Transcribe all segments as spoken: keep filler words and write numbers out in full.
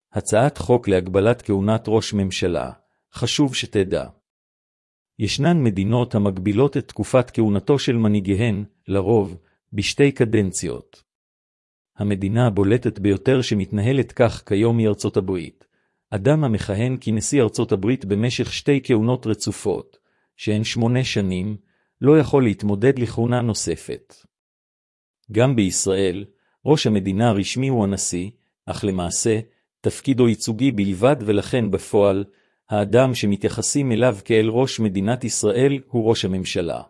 הצעת חוק להגבלת כהונת ראש ממשלה. חשוב שתדע. ישנן מדינות המגבילות את תקופת כהונתו של מנהיגיהן, לרוב, בשתי קדנציות. המדינה הבולטת ביותר שמתנהלת כך כיום היא ארצות הברית. אדם המכהן כנשיא ארצות הברית במשך שתי כהונות רצופות, שהן שמונה שנים, לא יכול להתמודד לכהונה נוספת. גם בישראל, ראש המדינה הרשמי הוא הנשיא, אך למעשה, תפקידו ייצוגי בלבד ולכן בפועל, האדם שמתייחסים אליו כאל ראש מדינת ישראל הוא ראש הממשלה.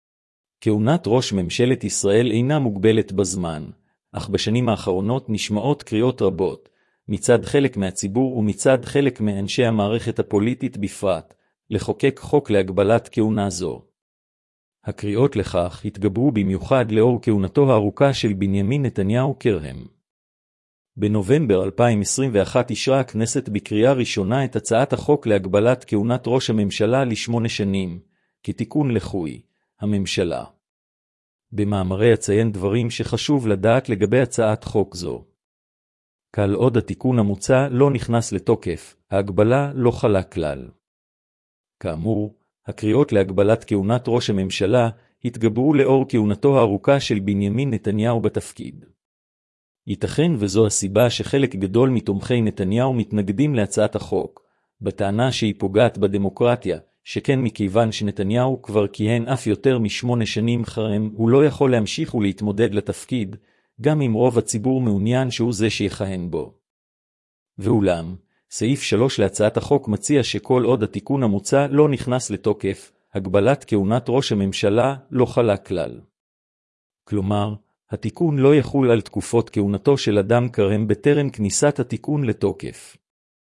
כהונת ראש ממשלת ישראל אינה מוגבלת בזמן, אך בשנים האחרונות נשמעות קריאות רבות, מצד חלק מהציבור ומצד חלק מאנשי המערכת הפוליטית בפרט, לחוקק חוק להגבלת כהונה זו. הקריאות לכך התגברו במיוחד לאור כהונתו הארוכה של בנימין נתניהו כרהם. בנובמבר אלפיים עשרים ואחת אישרה הכנסת בקריאה ראשונה את הצעת החוק להגבלת כהונת ראש הממשלה לשמונה שנים, כתיקון לחוי, הממשלה. במאמרי אציין דברים שחשוב לדעת לגבי הצעת חוק זו. כל עוד התיקון המוצע לא נכנס לתוקף, ההגבלה לא חלה כלל. כאמור, הקריאות להגבלת כהונת ראש הממשלה התגברו לאור כהונתו הארוכה של בנימין נתניהו בתפקיד. ייתכן וזו הסיבה שחלק גדול מתומכי נתניהו מתנגדים להצעת החוק, בטענה שהיא פוגעת בדמוקרטיה, שכן מכיוון שנתניהו כבר כיהן אף יותר משמונה שנים חרם, הוא לא יכול להמשיך ולהתמודד לתפקיד, גם אם רוב הציבור מעוניין שהוא זה שיכהן בו. ואולם, סעיף שלוש להצעת החוק מציע שכל עוד התיקון המוצע לא נכנס לתוקף, הגבלת כהונת ראש הממשלה לא חלה כלל. כלומר, התיקון לא יחול על תקופות כהונתו של אדם כרם בטרם כניסת התיקון לתוקף.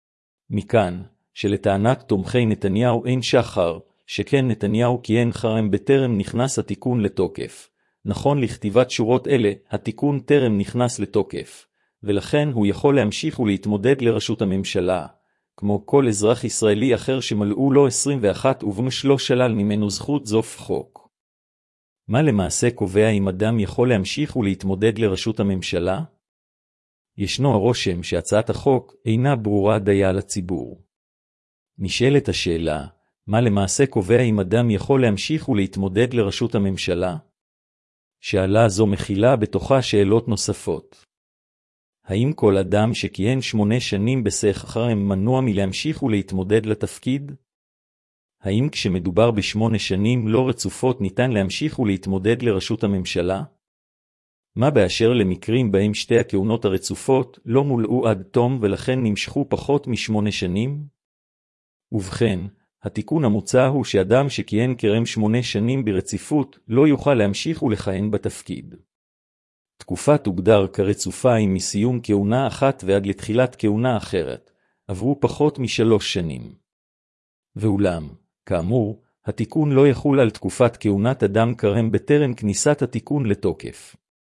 מכאן, שלטענת תומכי נתניהו אין שחר, שכן נתניהו כיהן חרם בטרם נכנס התיקון לתוקף. נכון לכתיבת שורות אלה, התיקון טרם נכנס לתוקף, ולכן הוא יכול להמשיך ולהתמודד לראשות הממשלה, כמו כל אזרח ישראלי אחר שמלאו לו עשרים ואחת ובמש לא שלל ממנו זכות זוף חוק. מה למעשה קובע אם אדם יכול להמשיך ולהתמודד לראשות הממשלה? ישנו הרושם שהצעת החוק אינה ברורה דייה לציבור. נשאלת השאלה, מה למעשה קובע אם אדם יכול להמשיך ולהתמודד לראשות הממשלה? שאלה זו מכילה בתוכה שאלות נוספות. האם כל אדם שכיהן שמונה שנים בשכרם מנוע מלהמשיך ולהתמודד לתפקיד? האם כשמדובר בשמונה שנים לא רצופות ניתן להמשיך ולהתמודד לראשות הממשלה? מה באשר למקרים בהם שתי הכהונות הרצופות לא מולאו עד תום ולכן נמשכו פחות משמונה שנים? ובכן, התיקון המוצע הוא שאדם שכיהן כרם שמונה שנים ברציפות לא יוכל להמשיך ולכהן בתפקיד. תקופה תוגדר כרצופה אם מסיום כהונה אחת ועד לתחילת כהונה אחרת, עברו פחות משלוש שנים. ואולם, כאמור, התיקון לא יחול על תקופת כהונת אדם כרם בטרם כניסת התיקון לתוקף.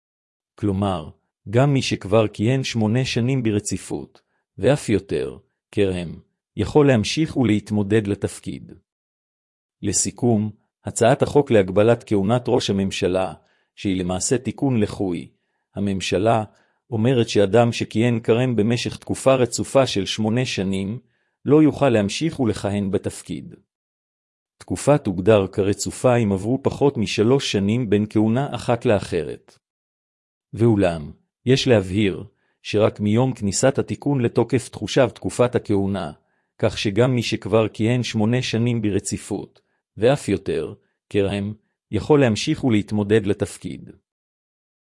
כלומר, גם מי שכבר כיהן שמונה שנים ברציפות, ואף יותר, כרם, יכול להמשיך ולהתמודד לתפקיד. לסיכום, הצעת החוק להגבלת כהונת ראש הממשלה, שהיא למעשה תיקון לחוי, הממשלה אומרת שאדם שכיהן כרם במשך תקופה רצופה של שמונה שנים, לא יוכל להמשיך ולכהן בתפקיד. תקופה תוגדר כרצופה אם עברו פחות משלוש שנים בין כהונה אחת לאחרת. ואולם, יש להבהיר שרק מיום כניסת התיקון לתוקף תחושב תקופת הכהונה, כך שגם מי שכבר כיהן שמונה שנים ברציפות, ואף יותר, כרם, יכול להמשיך ולהתמודד לתפקיד.